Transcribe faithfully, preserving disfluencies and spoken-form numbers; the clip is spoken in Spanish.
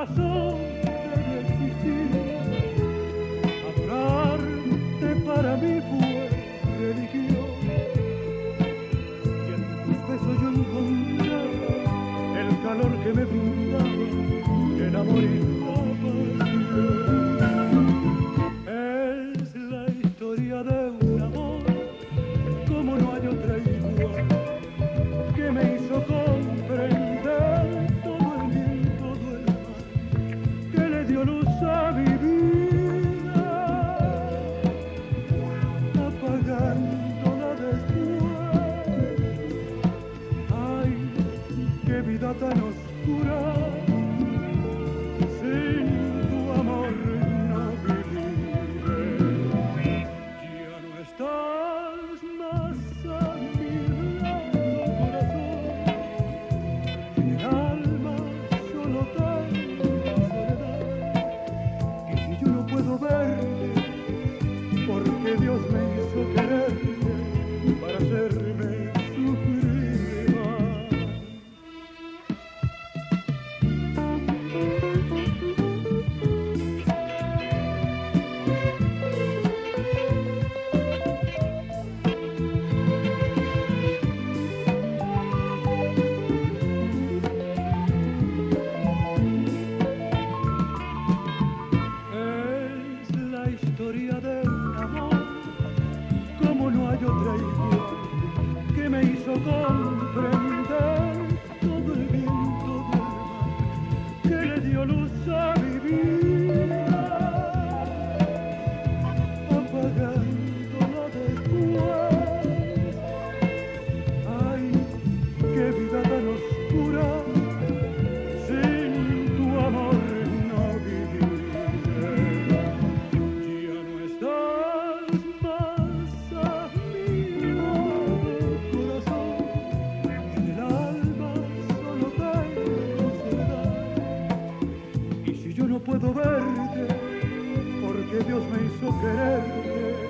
razón debe existir. Adorarte para mí fue religión, y en tus besos yo encontraba el calor que me brindaba el amor y la pasión. Es la historia de un amor como no hay otra igual, que me hizo comprender todo el bien, todo el mal, que le dio luz a mi vida, apagándola después. Ay, qué vida tan oscura, sin tu amor no viviré. Ya no estás más a mi lado, corazón, en el alma solo tengo soledad. Y si yo no puedo verte, porque Dios me hizo quererte para hacerme sufrir más. Es la historia de un amor como no hay otra igual, que me hizo comprender todo el bien, todo el mal, que le dio luz a mi vida, apagándola después. Ay, qué vida tan oscura, sin tu amor no viviré. Ya no estás más a mi lado, corazón, en el alma solo tengo soledad. Y si yo no puedo verte, porque Dios me hizo quererte